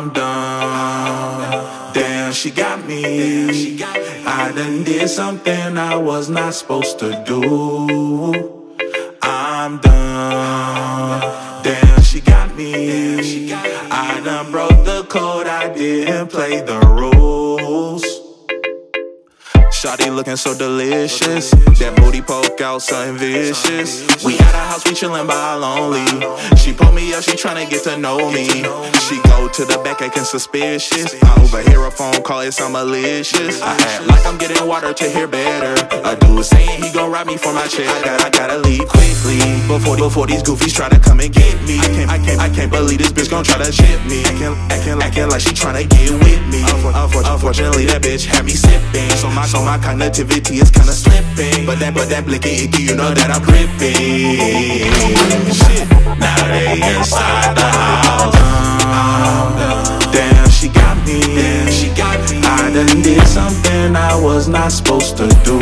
I'm done. Damn, she got me. I done did something I was not supposed to do. I'm done. Damn, she got me. I done broke the code, I didn't play the rules. Shawty looking so delicious. That booty poke out something vicious. We at her house, we chillin' by lonely. She pull me up, she tryna get to know me. She go to the back acting suspicious. I overhear a phone call, it sound malicious. I act like I'm getting water to hear better. A dude saying he gon' rob me for my check. I gotta leave quickly before these goofies try to come and get me. I can't believe this bitch gon' try to chip me. Acting like she tryna get with me. Unfortunately, that bitch had me sipping. So my connectivity is kinda slipping. But that blicky icky, you know that I'm gripping. Shit, now they inside the house. Damn, she got me. I done did something I was not supposed to do.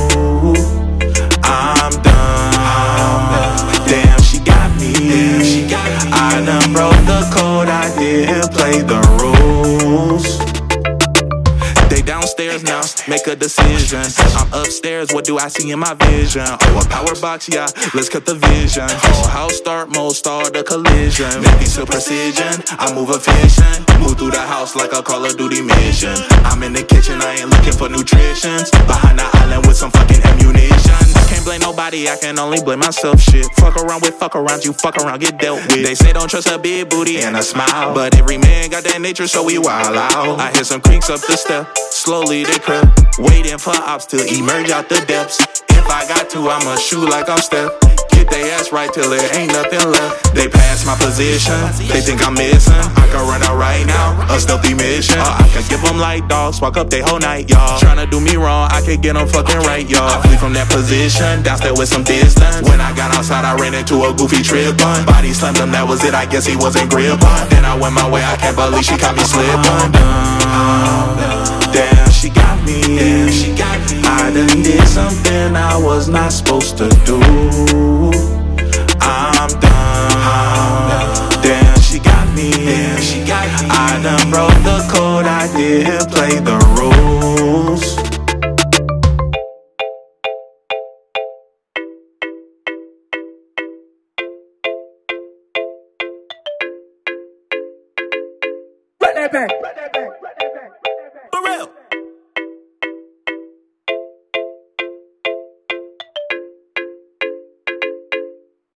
I'm done. Damn, she got me. I done broke the code, I didn't play the rules. They downstairs now, make a decision. I'm upstairs, what do I see in my vision? Oh, a power box, yeah, let's cut the vision. Whole house start mode, start the collision. Maybe to precision, I move efficient. Move through the house like a Call of Duty mission. I'm in the kitchen, I ain't looking for nutrition. Behind the island with some fucking ammunition. Can't blame nobody, I can only blame myself, shit. Fuck around, you fuck around, get dealt with. They say don't trust a big booty and a smile, but every man got that nature, so we wild out. I hear some creaks up the step, slowly they creep, waiting for ops to emerge out the depths. If I got to, I'ma shoot like I'm Steph. Get they ass right till there ain't nothing left. They pass my position, they think I'm missing. I can run out right now, a stealthy mission. Or I can give them light dogs, walk up they whole night, y'all. Tryna do me wrong, I could get them fucking right, y'all. I flee from that position, downstairs with some distance. When I got outside, I ran into a goofy trip on. Body slammed him, that was it, I guess he wasn't grip on. Then I went my way, I can't believe she caught me slipping. Damn, she got me. I done did something I was not supposed to do. I'm done. Damn, she got me. I done broke the code, I didn't play the rules. Run that back.